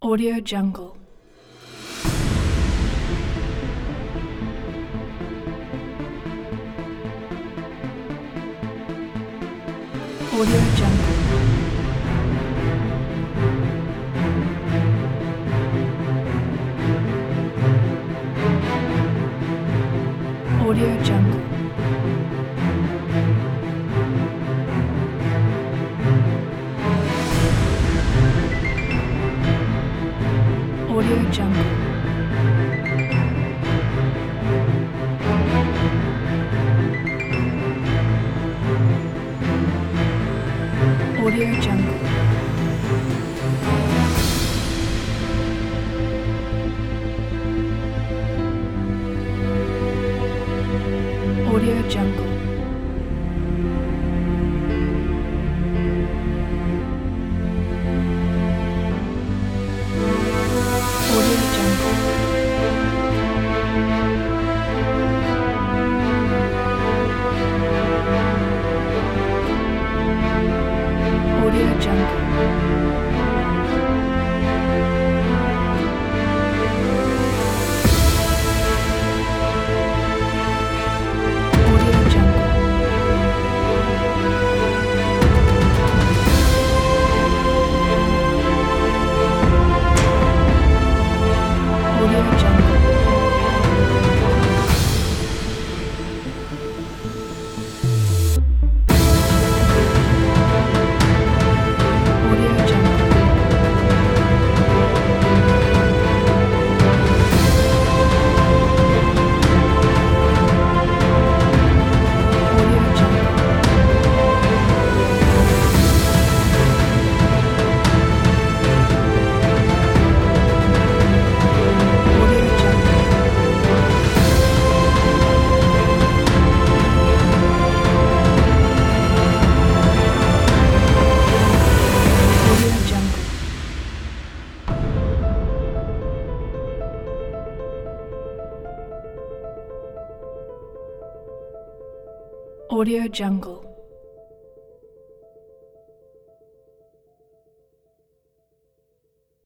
Audio Jungle. Audio Jungle. Audio Jungle. Audio Jungle. Audio Jungle. Audio Jungle. Audio Jungle. Audio Jungle. Audio Jungle. Audio Jungle. Audio Jungle. Audio Jungle. Audio Jungle. Audio Jungle. Audio Jungle.